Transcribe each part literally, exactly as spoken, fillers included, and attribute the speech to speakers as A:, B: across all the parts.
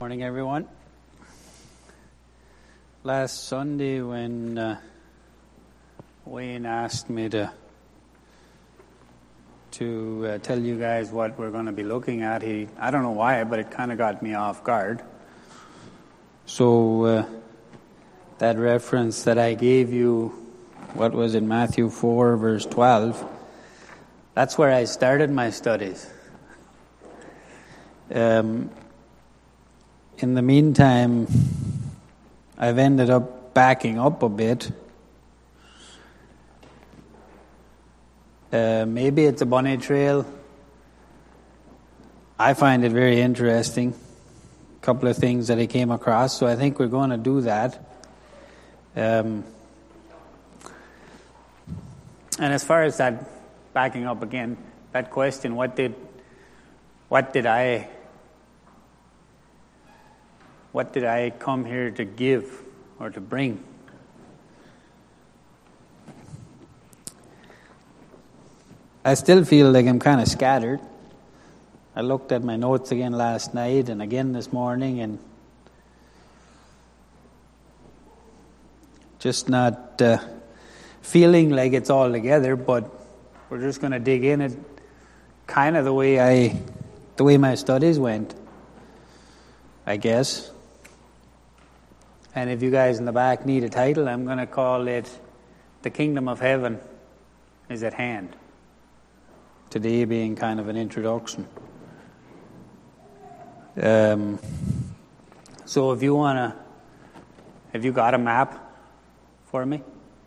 A: Morning, everyone. Last Sunday, when uh, Wayne asked me to to uh, tell you guys what we're going to be looking at, he I don't know why, but it kind of got me off guard. So uh, that reference that I gave you, what was it, Matthew four, verse twelve? That's where I started my studies. Um. In the meantime, I've ended up backing up a bit. Uh, maybe it's a bunny trail. I find it very interesting. A couple of things that I came across, so I think we're going to do that. Um, and as far as that backing up again, that question, what did, what did I... What did I come here to give or to bring? I still feel like I'm kind of scattered. I looked at my notes again last night and again this morning and just not uh, feeling like it's all together, but we're just going to dig in it kind of the way I, the way my studies went, I guess. And if you guys in the back need a title, I'm going to call it The Kingdom of Heaven is at Hand. Today being kind of an introduction. Um, so if you want to, have you got a map for me?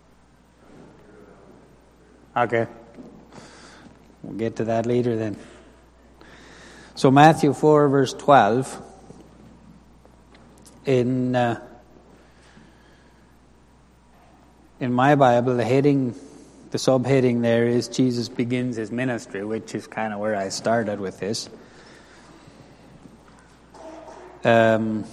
A: Okay. We'll get to that later then. So Matthew four, verse twelve. In... Uh, In my Bible, the heading, the subheading there is Jesus begins his ministry, which is kind of where I started with this. Um,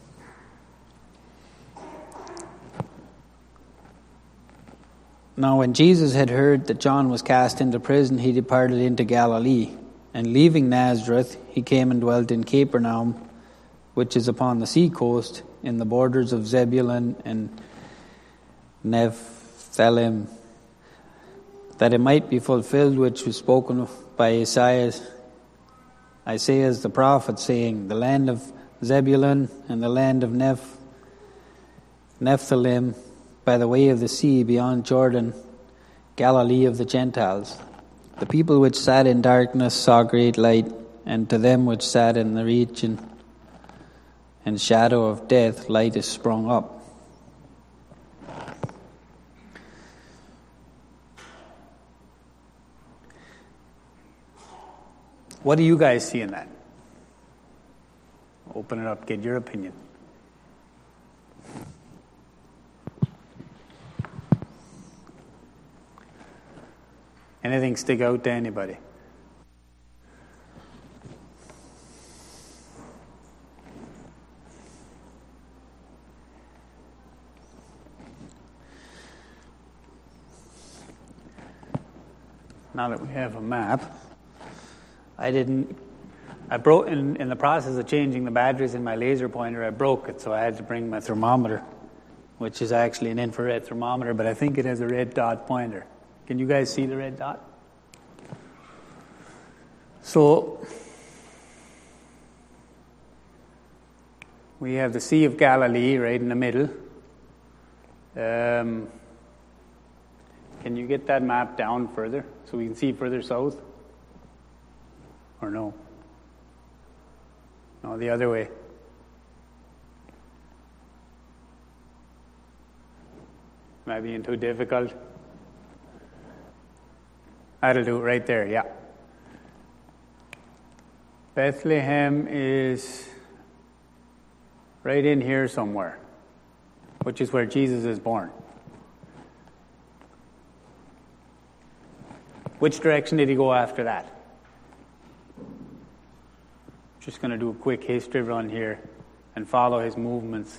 A: now, when Jesus had heard that John was cast into prison, he departed into Galilee. And leaving Nazareth, he came and dwelt in Capernaum, which is upon the sea coast, in the borders of Zebulun and Nephthalim, that it might be fulfilled which was spoken by Isaiah, Isaiah the prophet, saying, the land of Zebulun and the land of Neph, Nephthalim, by the way of the sea beyond Jordan, Galilee of the Gentiles. The people which sat in darkness saw great light, and to them which sat in the region and shadow of death, light is sprung up. What do you guys see in that? Open it up, get your opinion. Anything stick out to anybody? Now that we have a map, I didn't, I broke, in, in the process of changing the batteries in my laser pointer, I broke it, so I had to bring my thermometer, which is actually an infrared thermometer, but I think it has a red dot pointer. Can you guys see the red dot? So, we have the Sea of Galilee right in the middle. Um, can you get that map down further so we can see further south? Or no? No, the other way. Am I being too difficult? That'll do it right there, yeah. Bethlehem is right in here somewhere, which is where Jesus is born. Which direction did he go after that? Just going to do a quick history run here and follow his movements.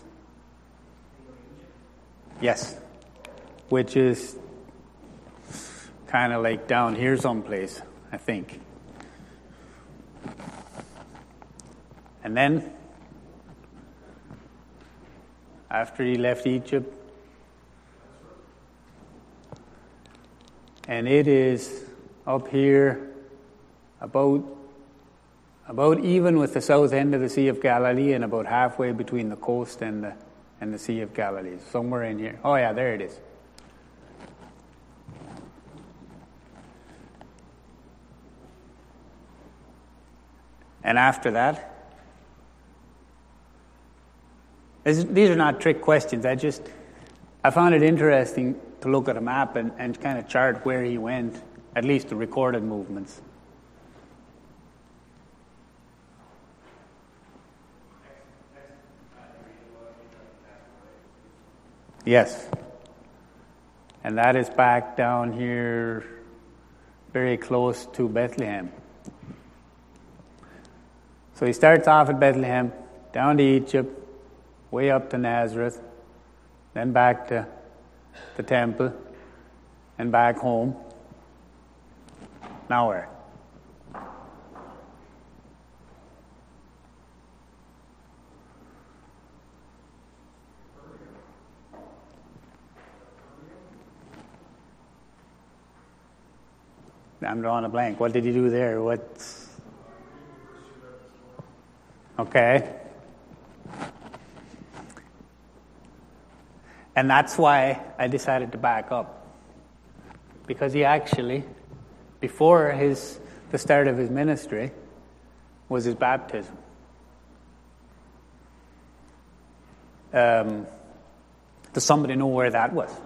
A: Yes. Which is kind of like down here someplace, I think. And then after he left Egypt. And it is up here about, about even with the south end of the Sea of Galilee and about halfway between the coast and the, and the Sea of Galilee. Somewhere in here. Oh yeah, there it is. And after that, these are not trick questions. I just, I found it interesting to look at a map and, and kind of chart where he went, at least the recorded movements. Yes. And that is back down here, very close to Bethlehem. So he starts off at Bethlehem, down to Egypt, way up to Nazareth, then back to the temple, and back home. Now where? I'm drawing a blank. What did he do there? What's... Okay. And that's why I decided to back up. Because he actually, before his the start of his ministry, was his baptism. Um, does somebody know where that was?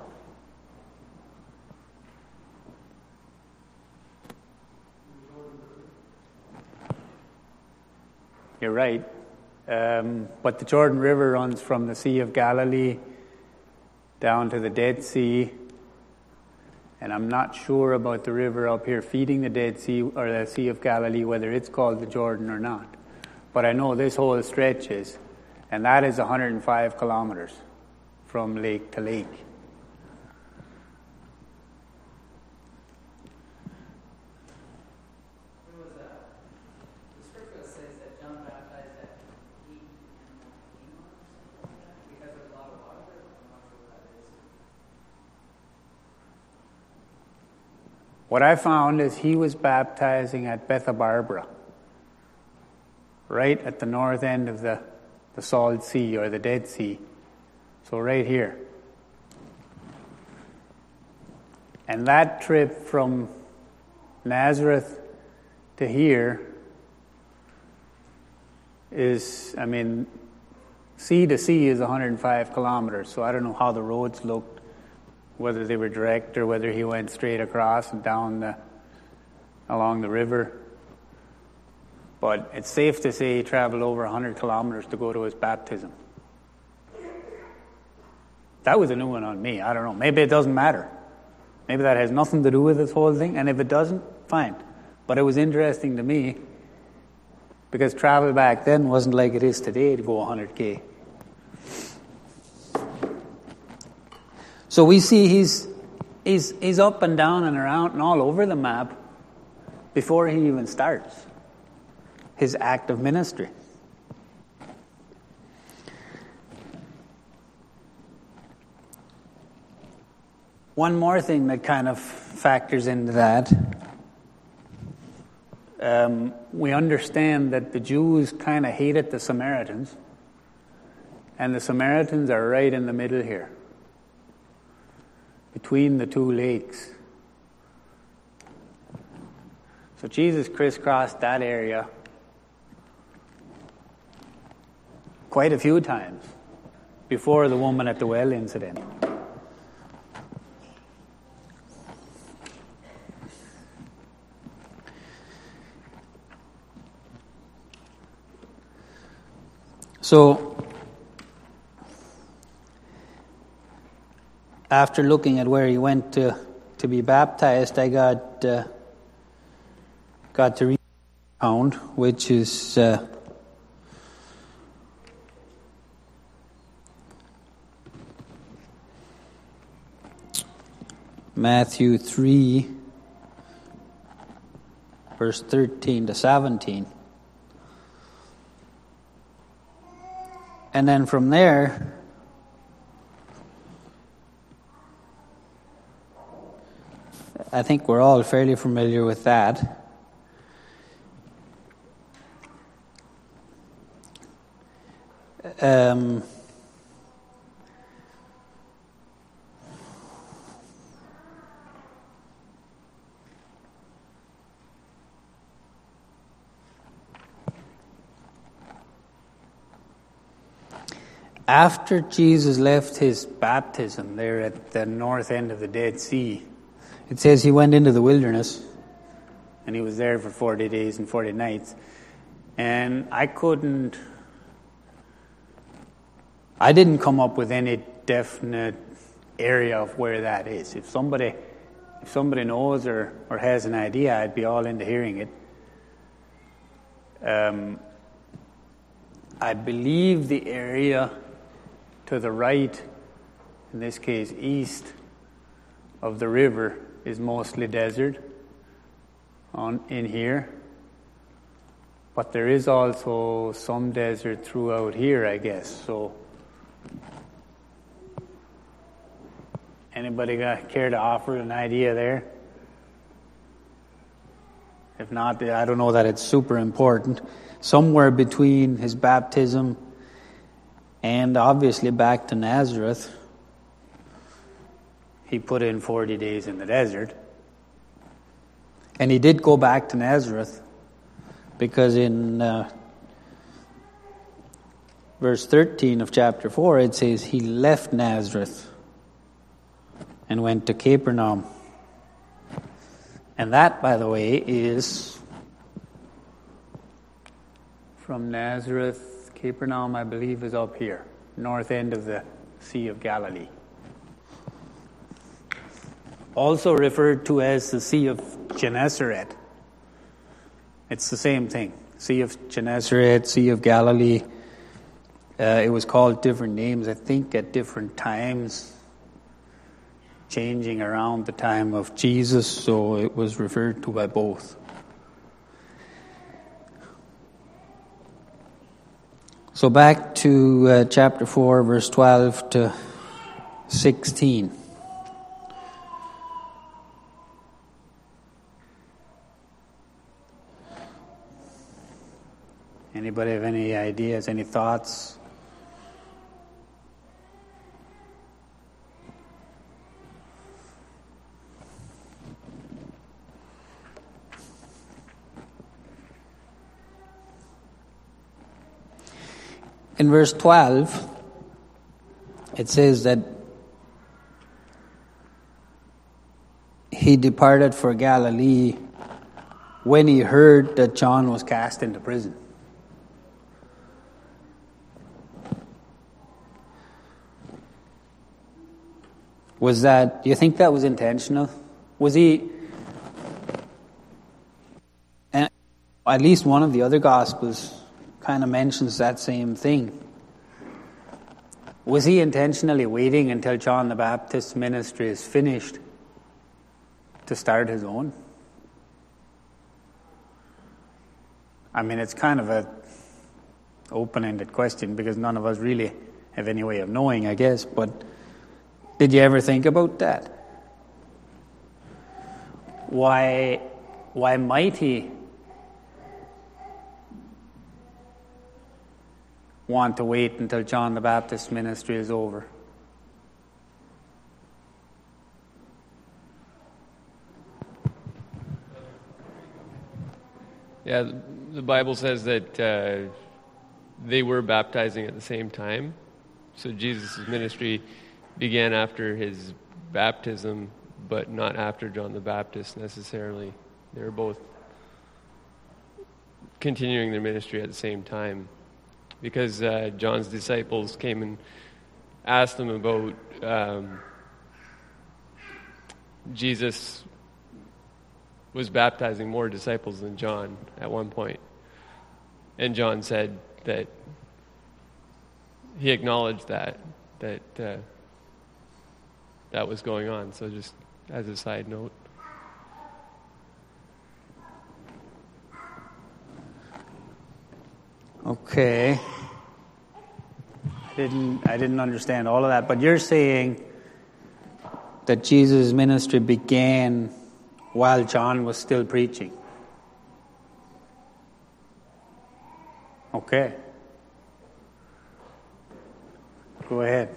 A: You're right. Um, but the Jordan River runs from the Sea of Galilee down to the Dead Sea. And I'm not sure about the river up here feeding the Dead Sea or the Sea of Galilee, whether it's called the Jordan or not. But I know this whole stretch is, and that is one hundred five kilometers from lake to lake. What I found is he was baptizing at Bethabara, right at the north end of the, the Salt Sea or the Dead Sea. So right here. And that trip from Nazareth to here is, I mean, sea to sea is one hundred five kilometers, so I don't know how the roads looked, whether they were direct or whether he went straight across and down the, along the river. But it's safe to say he traveled over one hundred kilometers to go to his baptism. That was a new one on me. I don't know. Maybe it doesn't matter. Maybe that has nothing to do with this whole thing. And if it doesn't, fine. But it was interesting to me because travel back then wasn't like it is today to go one hundred K. So we see he's, he's, he's up and down and around and all over the map before he even starts his act of ministry. One more thing that kind of factors into that, um, we understand that the Jews kind of hated the Samaritans, and the Samaritans are right in the middle here, between the two lakes. So Jesus crisscrossed that area quite a few times before the woman at the well incident. So, after looking at where he went to, to be baptized, I got uh, got to read the account, which is uh, Matthew three, verse thirteen to seventeen. And then from there, I think we're all fairly familiar with that. Um, after Jesus left his baptism there at the north end of the Dead Sea, it says he went into the wilderness and he was there for forty days and forty nights. And I couldn't, I didn't come up with any definite area of where that is. If somebody, if somebody knows or, or has an idea, I'd be all into hearing it. Um, I believe the area to the right, in this case east of the river, is mostly desert on in here. But there is also some desert throughout here, I guess. So anybody got care to offer an idea there? If not, I don't know that it's super important. Somewhere between his baptism and obviously back to Nazareth, he put in forty days in the desert. And he did go back to Nazareth, because in uh, verse thirteen of chapter four, it says he left Nazareth and went to Capernaum. And that, by the way, is from Nazareth. Capernaum, I believe, is up here, north end of the Sea of Galilee. Also referred to as the Sea of Gennesaret. It's the same thing. Sea of Gennesaret, Sea of Galilee. Uh, it was called different names, I think, at different times, changing around the time of Jesus, so it was referred to by both. So back to uh, chapter four, verse twelve to sixteen. Anybody have any ideas, any thoughts? In verse twelve, it says that he departed for Galilee when he heard that John was cast into prison. Was that, do you think that was intentional? Was he, and at least one of the other Gospels kind of mentions that same thing. Was he intentionally waiting until John the Baptist's ministry is finished to start his own? I mean, it's kind of a open-ended question because none of us really have any way of knowing, I guess, but did you ever think about that? Why, why might he want to wait until John the Baptist's ministry is over?
B: Yeah, the Bible says that uh, they were baptizing at the same time. So Jesus' ministry began after his baptism, but not after John the Baptist necessarily. They were both continuing their ministry at the same time, because uh, John's disciples came and asked him about um, Jesus was baptizing more disciples than John at one point. And John said that he acknowledged that, that uh, that was going on. So just as a side note.
A: Okay. I didn't I didn't understand all of that, but you're saying that Jesus' ministry began while John was still preaching. Okay. Go ahead.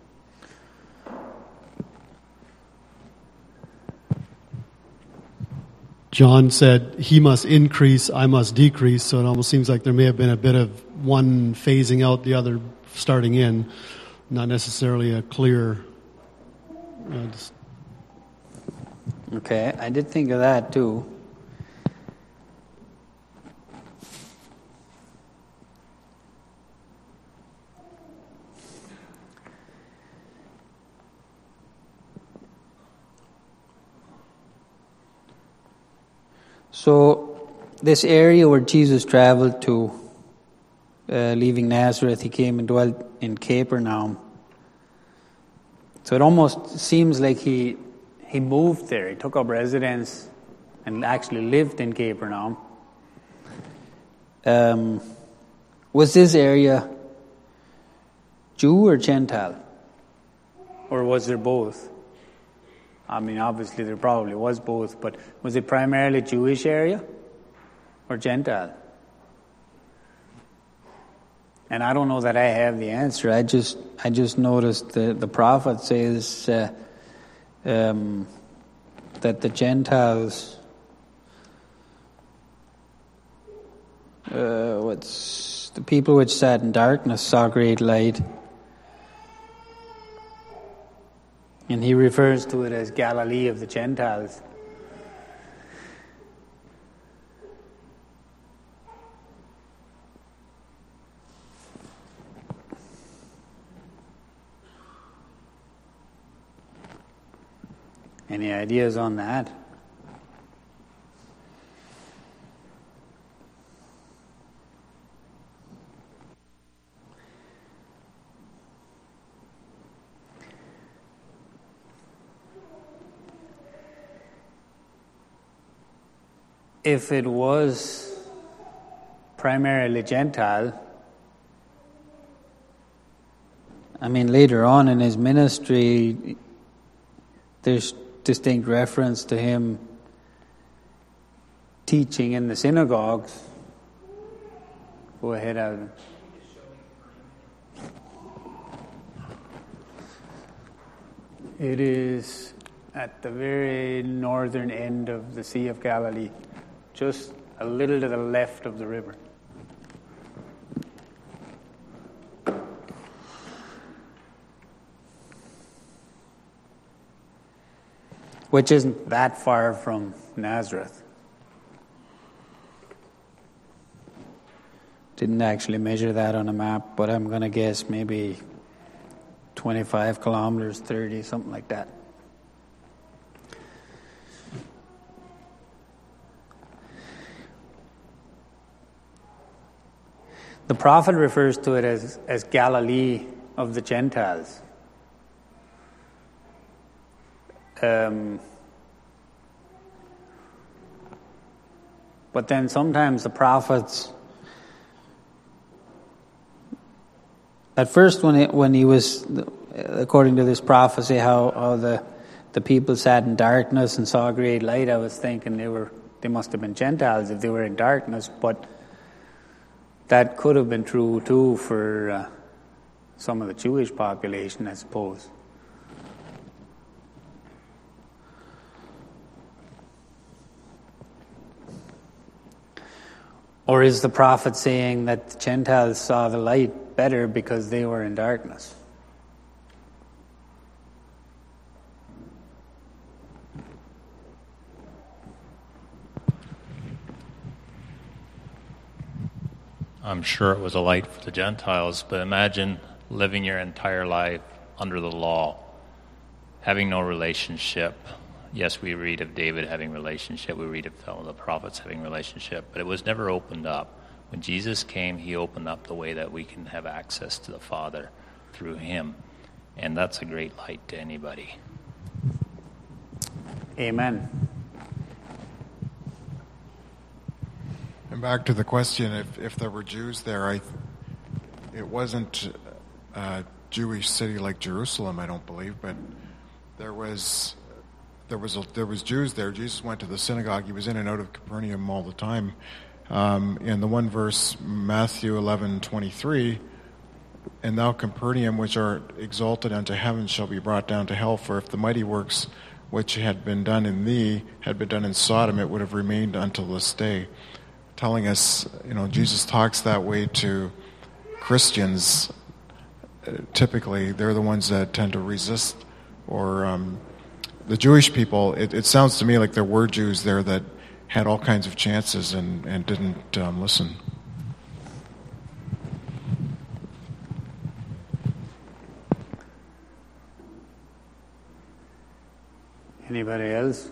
C: John said, he must increase, I must decrease, so it almost seems like there may have been a bit of one phasing out, the other starting in, not necessarily a clear... You know, just...
A: Okay, I did think of that too. So, this area where Jesus traveled to, uh, leaving Nazareth, he came and dwelt in Capernaum. So it almost seems like he he moved there. He took up residence and actually lived in Capernaum. Um, was this area Jew or Gentile? Or was there both? I mean, obviously there probably was both, but was it primarily Jewish area or Gentile? And I don't know that I have the answer. I just I just noticed the the prophet says uh, um, that the Gentiles, uh, what's the people which sat in darkness saw great light. And he refers to it as Galilee of the Gentiles. Any ideas on that? If it was primarily Gentile, I mean, later on in his ministry, there's distinct reference to him teaching in the synagogues. Go ahead, Alvin. It is at the very northern end of the Sea of Galilee, just a little to the left of the river. Which isn't that far from Nazareth. Didn't actually measure that on a map, but I'm going to guess maybe twenty-five kilometers, thirty, something like that. The prophet refers to it as, as Galilee of the Gentiles. Um, but then sometimes the prophets, at first when it, when he was, according to this prophecy, how, how the the people sat in darkness and saw a great light, I was thinking they were they must have been Gentiles if they were in darkness, but that could have been true too for uh, some of the Jewish population, I suppose. Or is the prophet saying that the Gentiles saw the light better because they were in darkness?
D: I'm sure it was a light for the Gentiles, but imagine living your entire life under the law, having no relationship. Yes, we read of David having relationship, we read of some of the prophets having relationship, but it was never opened up. When Jesus came, he opened up the way that we can have access to the Father through him, and that's a great light to anybody.
A: Amen.
E: And back to the question, if, if there were Jews there, I, it wasn't a Jewish city like Jerusalem, I don't believe, but there was there was a, there was Jews there. Jesus went to the synagogue. He was in and out of Capernaum all the time. Um, in the one verse, Matthew eleven twenty-three, and thou Capernaum, which art exalted unto heaven, shall be brought down to hell. For if the mighty works which had been done in thee had been done in Sodom, it would have remained until this day. Telling us, you know, Jesus talks that way to Christians. Uh, typically, they're the ones that tend to resist, or um, the Jewish people. It, it sounds to me like there were Jews there that had all kinds of chances and, and didn't um, listen.
A: Anybody else?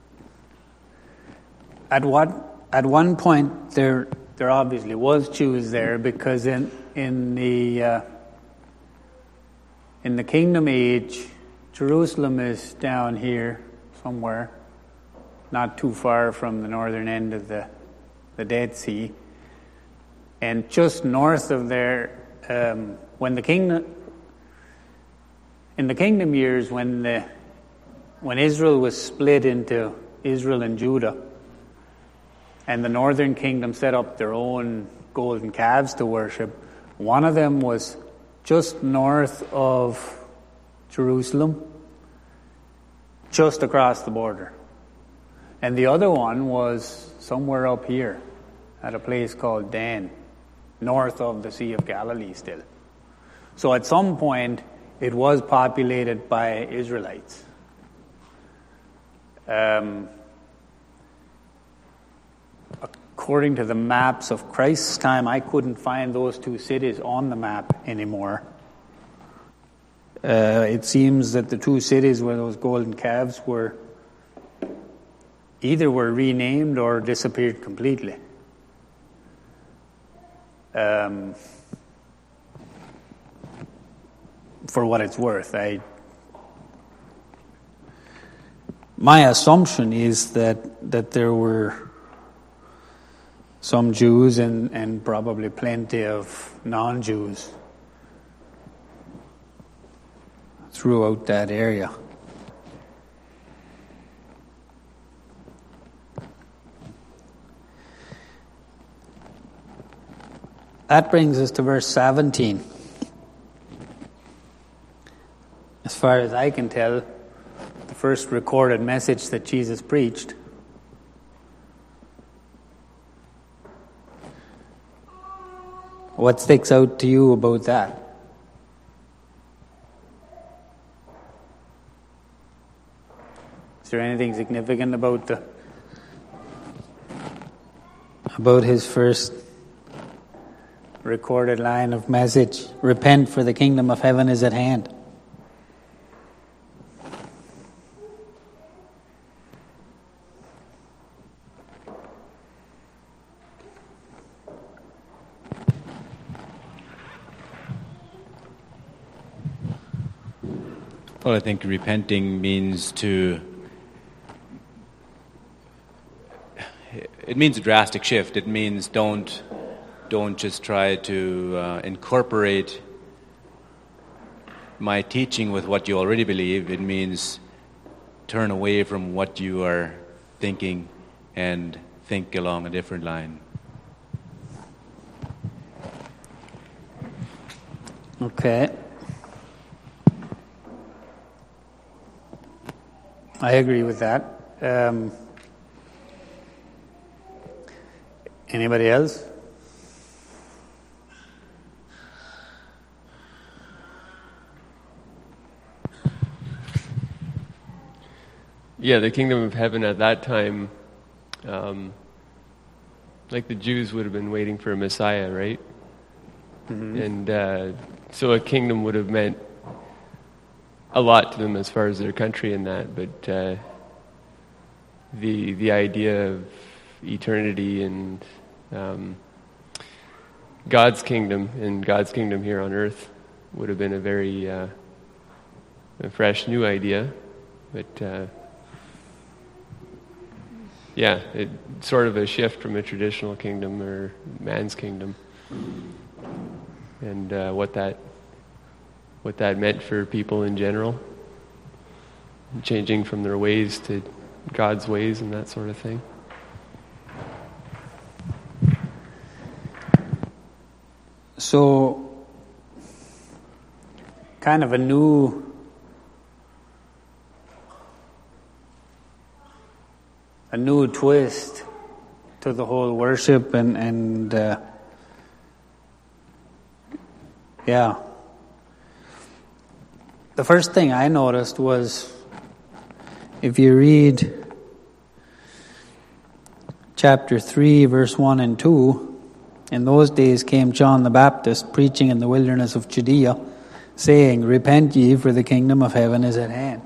A: At what at one point there there obviously was Jews there, because in in the uh, in the Kingdom Age, Jerusalem is down here somewhere, not too far from the northern end of the the Dead Sea, and just north of there, um, when the kingdom in the Kingdom years, when the when Israel was split into Israel and Judah, and the northern kingdom set up their own golden calves to worship, one of them was just north of Jerusalem, just across the border. And the other one was somewhere up here at a place called Dan, north of the Sea of Galilee still. So at some point, it was populated by Israelites. Um, according to the maps of Christ's time, I couldn't find those two cities on the map anymore. Uh, it seems that the two cities where those golden calves were either were renamed or disappeared completely. Um, for what it's worth, I my assumption is that that there were some Jews and, and probably plenty of non-Jews throughout that area. That brings us to verse seventeen. As far as I can tell, the first recorded message that Jesus preached. What sticks out to you about that? Is there anything significant about the about his first recorded line of message? Repent, for the kingdom of heaven is at hand.
F: Well, I think repenting means to, it means a drastic shift. It means don't, don't just try to uh, incorporate my teaching with what you already believe. It means turn away from what you are thinking and think along a different line.
A: Okay. I agree with that. Um, anybody else?
B: Yeah, the kingdom of heaven at that time, um, like the Jews would have been waiting for a Messiah, right? Mm-hmm. And uh, so a kingdom would have meant a lot to them as far as their country and that, but uh, the the idea of eternity and um, God's kingdom and God's kingdom here on earth would have been a very uh, a fresh new idea, but uh, yeah, it sort of a shift from a traditional kingdom or man's kingdom, and uh, what that. what that meant for people in general. changing from their ways to God's ways and that sort of thing.
A: So, kind of a new a new twist to the whole worship and and uh, yeah. The first thing I noticed was, if you read chapter three, verse one and two, in those days came John the Baptist, preaching in the wilderness of Judea, saying, Repent ye, for the kingdom of heaven is at hand.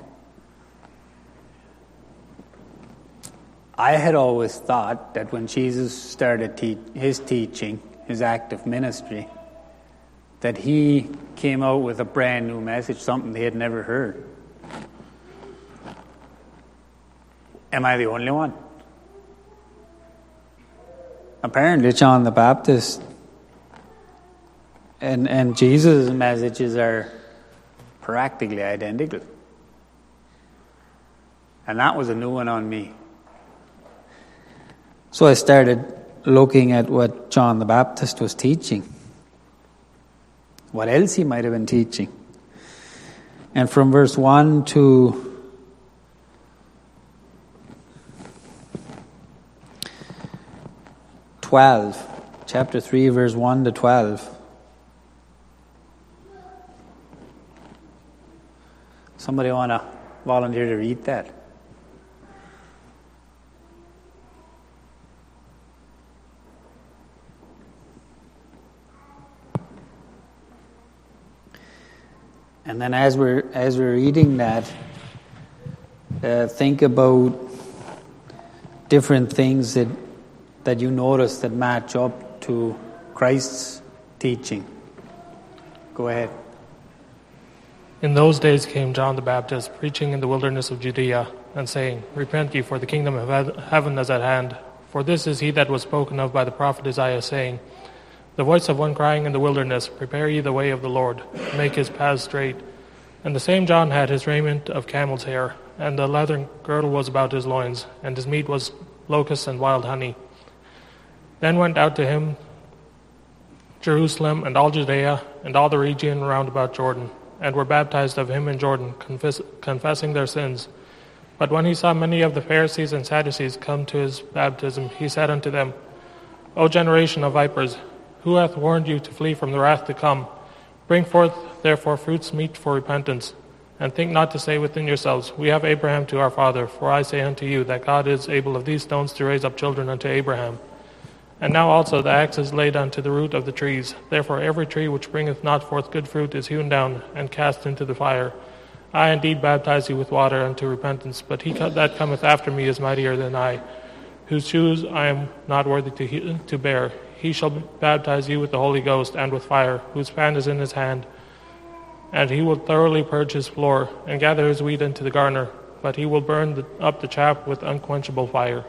A: I had always thought that when Jesus started te- his teaching, his active ministry, that he came out with a brand new message, something they had never heard. Am I the only one? Apparently, John the Baptist and, and Jesus' messages are practically identical. And that was a new one on me. So I started looking at what John the Baptist was teaching, what else he might have been teaching. And from verse one to twelve, chapter three, verse one to twelve. Somebody want to volunteer to read that? And then as we're as we're reading that, uh, think about different things that that you notice that match up to Christ's teaching. Go ahead.
G: In those days came John the Baptist, preaching in the wilderness of Judea, and saying, Repent ye, for the kingdom of heaven is at hand. For this is he that was spoken of by the prophet Isaiah, saying, The voice of one crying in the wilderness, Prepare ye the way of the Lord, make his paths straight. And the same John had his raiment of camel's hair, and the leathern girdle was about his loins, and his meat was locusts and wild honey. Then went out to him Jerusalem and all Judea and all the region round about Jordan, and were baptized of him in Jordan, confess, confessing their sins. But when he saw many of the Pharisees and Sadducees come to his baptism, he said unto them, O generation of vipers, who hath warned you to flee from the wrath to come? Bring forth therefore fruits meet for repentance, and think not to say within yourselves, We have Abraham to our father. For I say unto you that God is able of these stones to raise up children unto Abraham. And now also the axe is laid unto the root of the trees. Therefore every tree which bringeth not forth good fruit is hewn down and cast into the fire. I indeed baptize you with water unto repentance, but he that cometh after me is mightier than I, whose shoes I am not worthy to, to bear. He shall baptize you with the Holy Ghost and with fire, whose fan is in his hand. And he will thoroughly purge his floor, and gather his wheat into the garner, but he will burn the, up the chaff with unquenchable fire.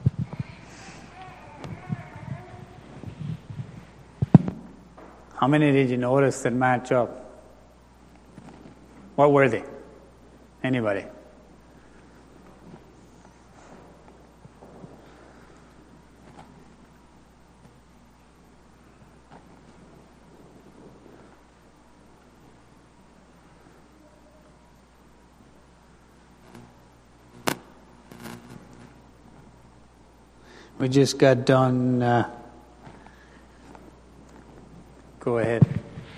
A: How many did you notice that match up? What were they? Anybody? We just got done. Uh, go ahead.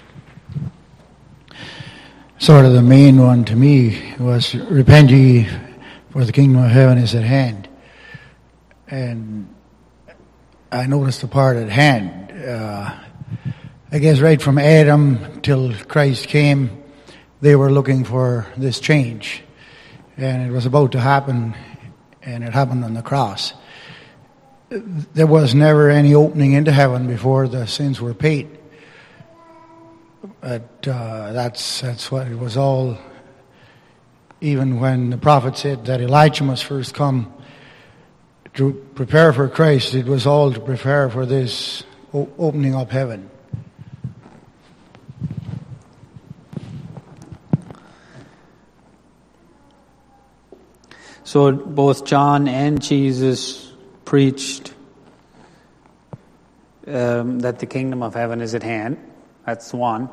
H: Sort of the main one to me was, Repent ye, for the kingdom of heaven is at hand. And I noticed the part at hand. Uh, I guess right from Adam till Christ came, they were looking for this change. And it was about to happen, and it happened on the cross. There was never any opening into heaven before the sins were paid. But uh, that's that's what it was all. Even when the prophet said that Elijah must first come to prepare for Christ, it was all to prepare for this o- opening up heaven.
A: So both John and Jesus preached um, that the kingdom of heaven is at hand. That's one.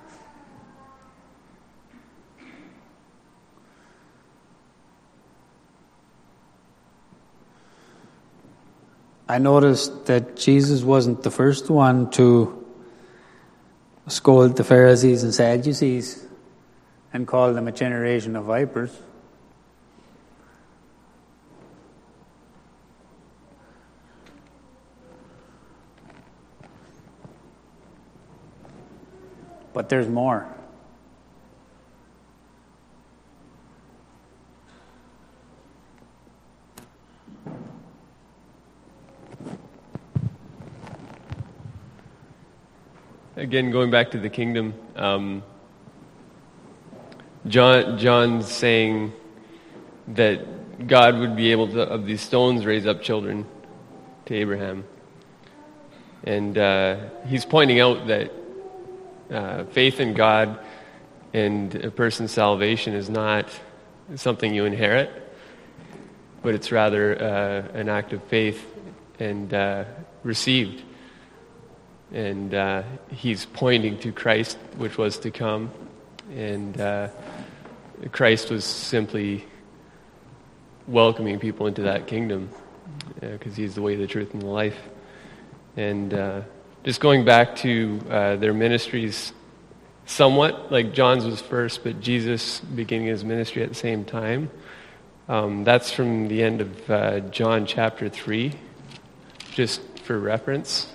A: I noticed that Jesus wasn't the first one to scold the Pharisees and Sadducees and call them a generation of vipers. But there's more.
B: Again, going back to the kingdom, um, John John's saying that God would be able to, of these stones, raise up children to Abraham. And uh, he's pointing out that uh, faith in God and a person's salvation is not something you inherit, but it's rather uh, an act of faith and uh, received. And uh, he's pointing to Christ, which was to come. And uh, Christ was simply welcoming people into that kingdom because uh, he's the way, the truth, and the life. And uh, just going back to uh, their ministries somewhat, like John's was first, but Jesus beginning his ministry at the same time. Um, that's from the end of uh, John chapter three, just for reference.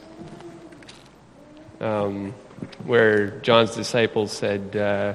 B: Um, where John's disciples said uh,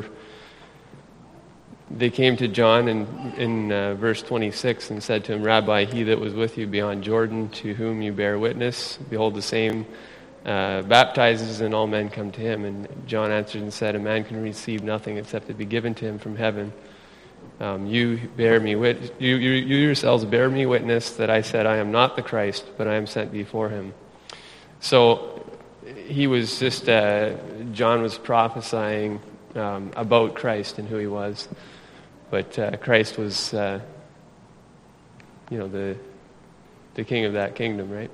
B: they came to John in, in uh, verse twenty-six and said to him, "Rabbi, he that was with you beyond Jordan, to whom you bear witness, behold, the same uh, baptizes, and all men come to him." And John answered and said, "A man can receive nothing except it be given to him from heaven. Um, you bear me wit- you, you, you yourselves bear me witness that I said I am not the Christ, but I am sent before him." So he was just, uh, John was prophesying um, about Christ and who he was. But uh, Christ was, uh, you know, the the king of that kingdom, right?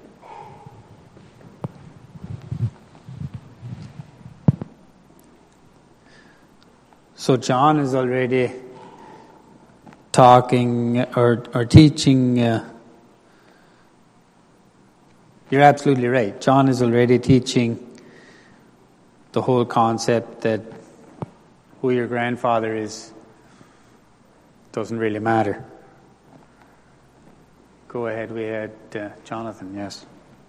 A: So John is already talking or, or teaching. Uh, you're absolutely right. John is already teaching the whole concept that who your grandfather is doesn't really matter. Go ahead, we had uh, Jonathan, yes.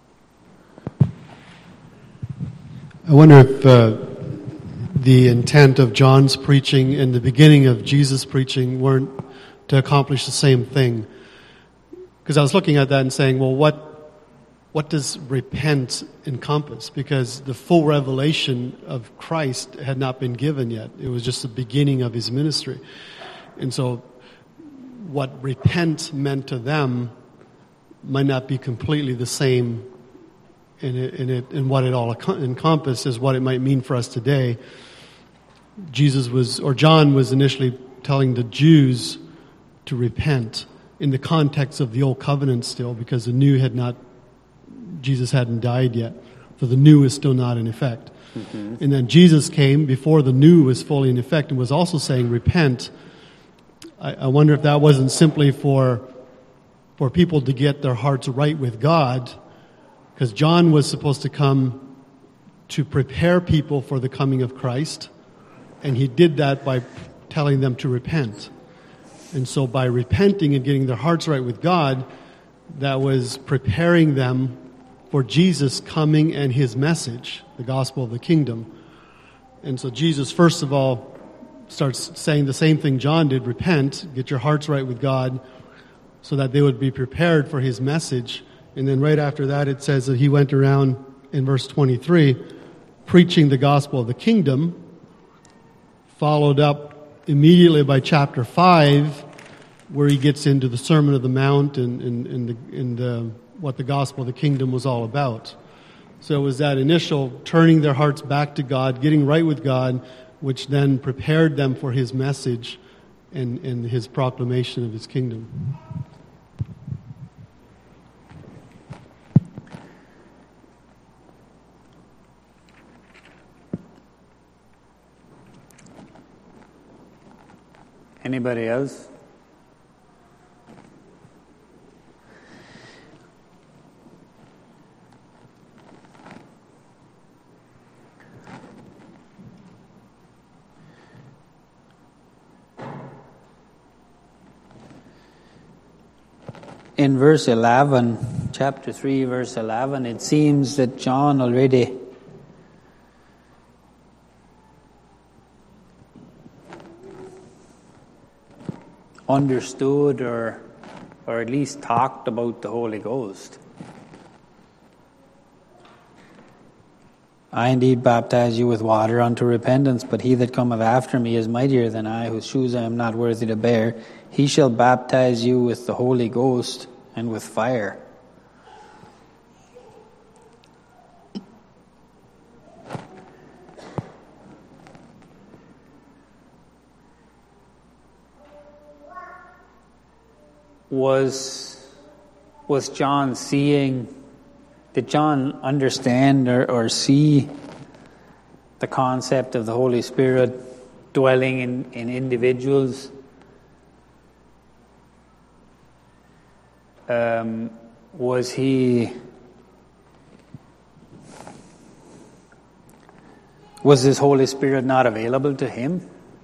C: I wonder if uh, the intent of John's preaching and the beginning of Jesus' preaching weren't to accomplish the same thing. Because I was looking at that and saying, well, what what does repent encompass? Because the full revelation of Christ had not been given yet. It was just the beginning of his ministry. And so what repent meant to them might not be completely the same in it, in it, in what it all encompasses as what it might mean for us today. Jesus was, or John was initially telling the Jews to repent in the context of the old covenant still, because the new had not, Jesus hadn't died yet. So the new is still not in effect. Mm-hmm. And then Jesus came before the new was fully in effect and was also saying repent. I, I wonder if that wasn't simply for for people to get their hearts right with God, because John was supposed to come to prepare people for the coming of Christ, and he did that by telling them to repent. And so by repenting and getting their hearts right with God, that was preparing them for Jesus coming and his message, the gospel of the kingdom. And so Jesus, first of all, starts saying the same thing John did: repent, get your hearts right with God, so that they would be prepared for his message. And then right after that, it says that he went around in verse twenty-three preaching the gospel of the kingdom, followed up immediately by chapter five, where he gets into the Sermon of the Mount and, and, and, the, and the, what the gospel of the kingdom was all about. So it was that initial turning their hearts back to God, getting right with God, which then prepared them for his message, and, and his proclamation of his kingdom.
A: Anybody else? In verse eleven, chapter three, verse eleven, it seems that John already understood or or at least talked about the Holy Ghost. I indeed baptize you with water unto repentance, but he that cometh after me is mightier than I, whose shoes I am not worthy to bear. He shall baptize you with the Holy Ghost and with fire. Was, was John seeing, did John understand or, or see the concept of the Holy Spirit dwelling in, in individuals? Um, was he, was this Holy Spirit not available to him?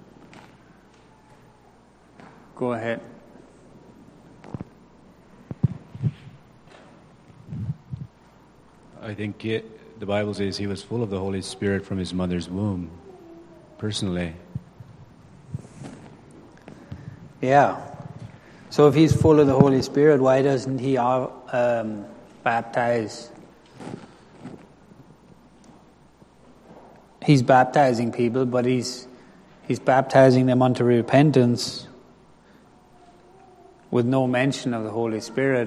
A: Go ahead.
F: I think it, the Bible says he was full of the Holy Spirit from his mother's womb, personally.
A: Yeah. So if he's full of the Holy Spirit, why doesn't he um, baptize? He's baptizing people, but he's he's baptizing them unto repentance with no mention of the Holy Spirit.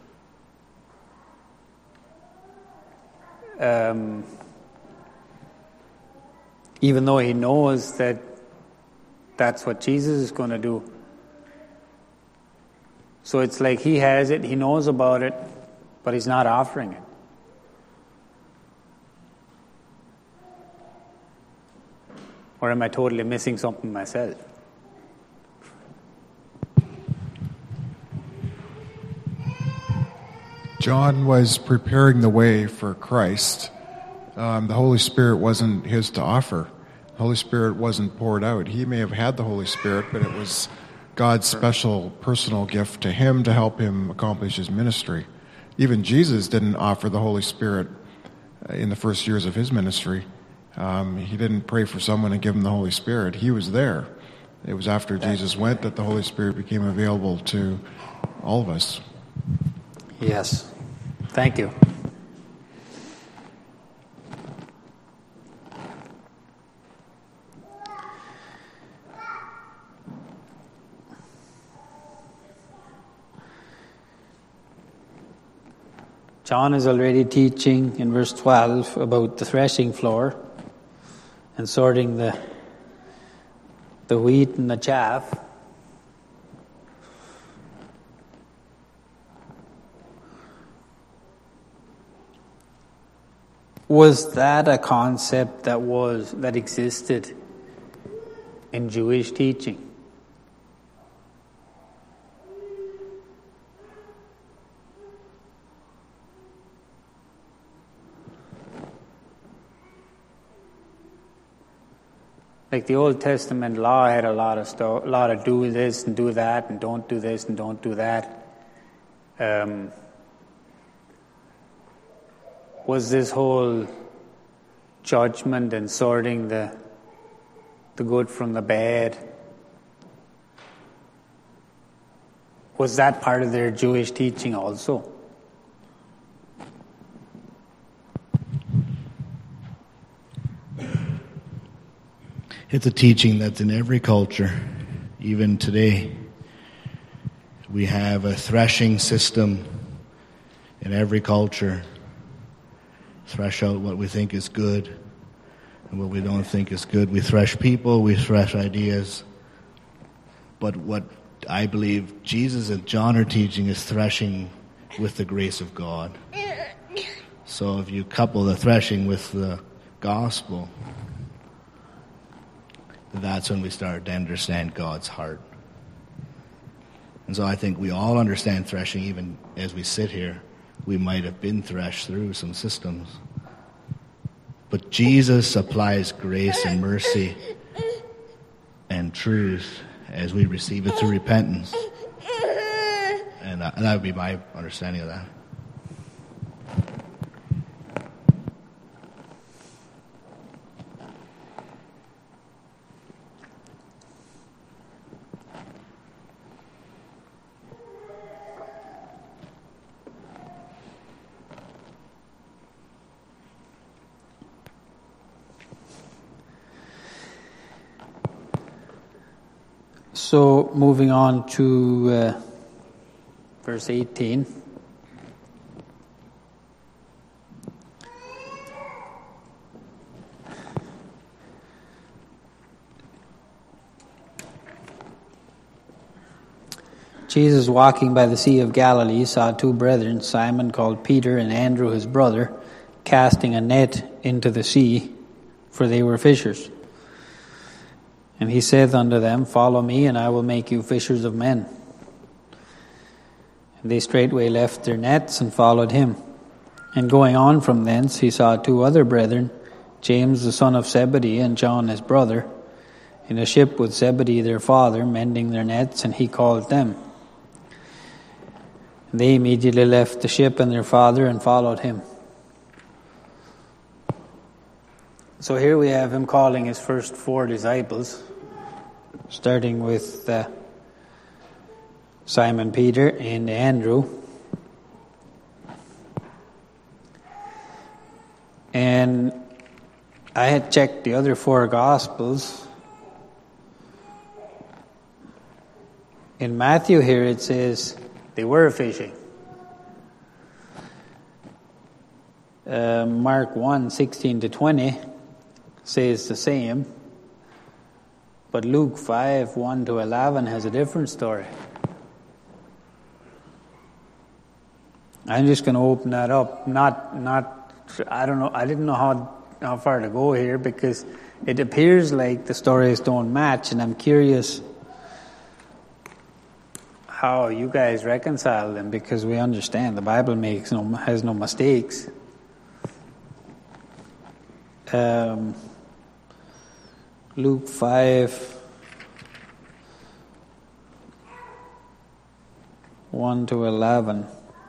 A: Um, even though he knows that that's what Jesus is going to do. So it's like he has it, he knows about it, but he's not offering it. Or am I totally missing something myself?
E: John was preparing the way for Christ. Um, the Holy Spirit wasn't his to offer. The Holy Spirit wasn't poured out. He may have had the Holy Spirit, but it was God's special personal gift to him to help him accomplish his ministry. Even Jesus didn't offer the Holy Spirit in the first years of his ministry. Um, he didn't pray for someone and give him the Holy Spirit. He was there. It was after Jesus went that the Holy Spirit became available to all of us.
A: Yes. Thank you. John is already teaching in verse twelve about the threshing floor and sorting the the wheat and the chaff. Was that a concept that was that existed in Jewish teaching? Like the Old Testament law had a lot of stuff, a lot of do this and do that and don't do this and don't do that. Um, was this whole judgment and sorting the the good from the bad, was that part of their Jewish teaching also?
I: It's a teaching that's in every culture, even today. We have a threshing system in every culture. Thresh out what we think is good and what we don't think is good. We thresh people, we thresh ideas. But what I believe Jesus and John are teaching is threshing with the grace of God. So if you couple the threshing with the gospel, that's when we start to understand God's heart. And so I think we all understand threshing. Even as we sit here, we might have been threshed through some systems. But Jesus applies grace and mercy and truth as we receive it through repentance. And, uh, and that would be my understanding of that.
A: So, moving on to uh, verse eighteen. Jesus, walking by the Sea of Galilee, saw two brethren, Simon called Peter and Andrew his brother, casting a net into the sea, for they were fishers. And he saith unto them, Follow me, and I will make you fishers of men. And they straightway left their nets and followed him. And going on from thence, he saw two other brethren, James the son of Zebedee and John his brother, in a ship with Zebedee their father, mending their nets, and he called them. And they immediately left the ship and their father and followed him. So here we have him calling his first four disciples, starting with uh, Simon Peter and Andrew. And I had checked the other four Gospels. In Matthew here it says they were fishing. Uh, Mark one, sixteen to twenty says the same. But Luke five, one to eleven has a different story. I'm just going to open that up. Not, not, I don't know, I didn't know how, how far to go here because it appears like the stories don't match, and I'm curious how you guys reconcile them, because we understand the Bible makes no, has no mistakes. Um, Luke five, one to eleven.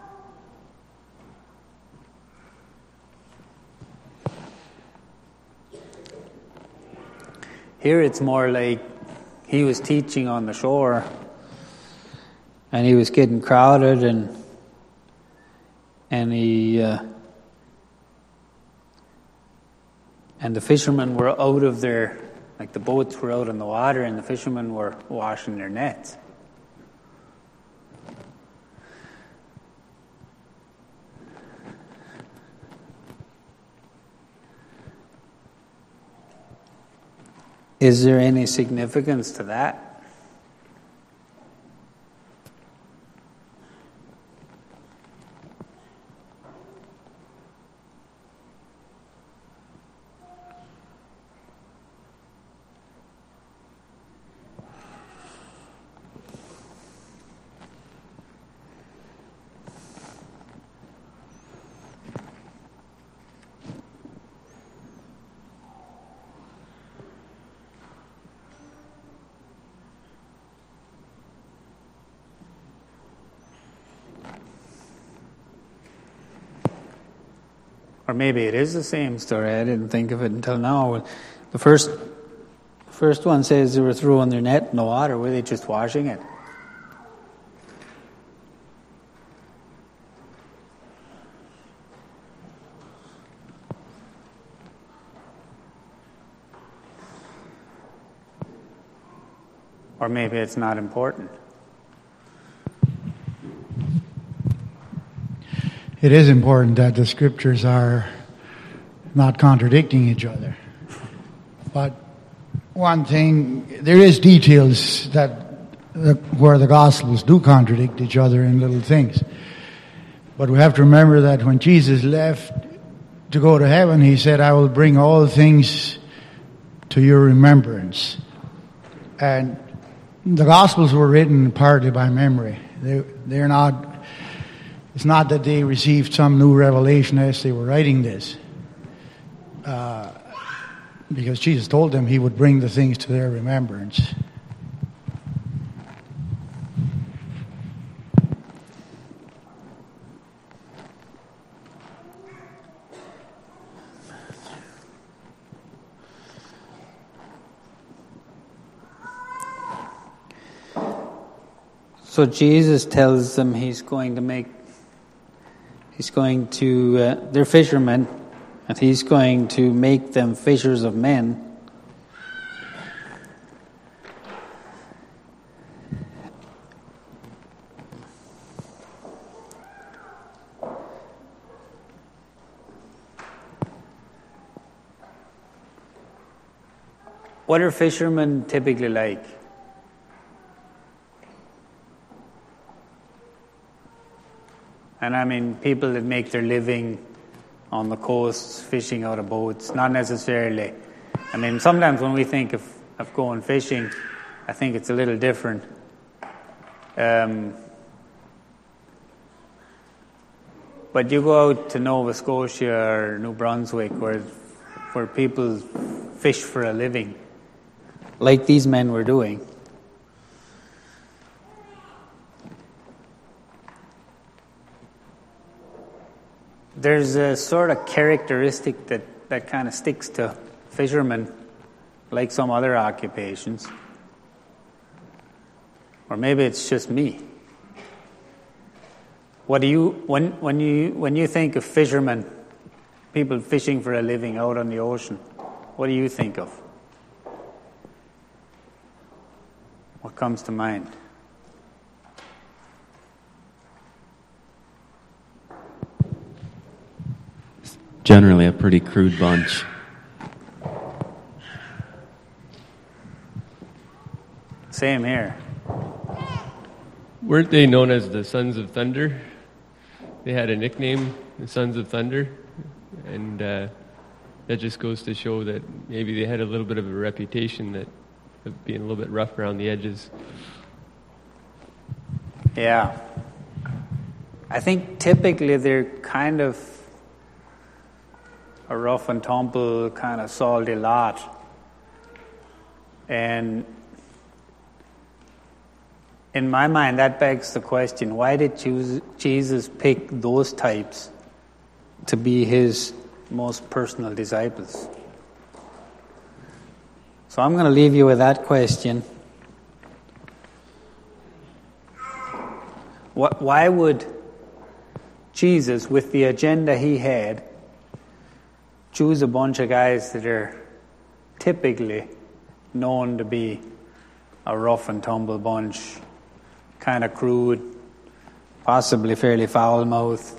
A: Here it's more like he was teaching on the shore and he was getting crowded, and and he uh, and the fishermen were out of their, like the boats were out in the water and the fishermen were washing their nets. Is there any significance to that? Or maybe it is the same story. I didn't think of it until now. The first, the first one says they were throwing their net in the water. Were they just washing it? Or maybe it's not important.
H: It is important that the scriptures are not contradicting each other. But one thing, there is details that the, where the Gospels do contradict each other in little things. But we have to remember that when Jesus left to go to heaven, he said, I will bring all things to your remembrance. And the Gospels were written partly by memory. They, they're not, it's not that they received some new revelation as they were writing this. Uh, because Jesus told them he would bring the things to their remembrance.
A: So Jesus tells them he's going to make, he's going to, uh, they're fishermen, and he's going to make them fishers of men. What are fishermen typically like? And I mean, people that make their living on the coasts, fishing out of boats, not necessarily. I mean, sometimes when we think of, of going fishing, I think it's a little different. Um, but you go out to Nova Scotia or New Brunswick where, where people fish for a living, like these men were doing. There's a sort of characteristic that, that kind of sticks to fishermen, like some other occupations. Or maybe it's just me. What do you when when you when you think of fishermen, people fishing for a living out on the ocean, what do you think of? What comes to mind?
J: Generally a pretty crude bunch.
A: Same here.
B: Weren't they known as the Sons of Thunder? They had a nickname, the Sons of Thunder, and uh, that just goes to show that maybe they had a little bit of a reputation that of being a little bit rough around the edges.
A: Yeah. I think typically they're kind of a rough and tumble, kind of salty lot. And in my mind, that begs the question, why did Jesus pick those types to be his most personal disciples? So I'm going to leave you with that question. Why would Jesus, with the agenda he had, choose a bunch of guys that are typically known to be a rough and tumble bunch, kind of crude, possibly fairly foul-mouthed?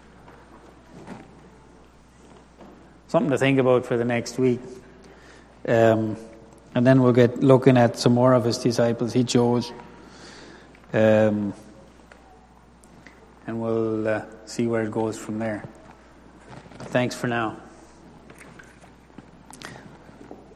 A: Something to think about for the next week. Um, and then we'll get looking at some more of his disciples he chose. Um, and we'll uh, see where it goes from there. Thanks for now.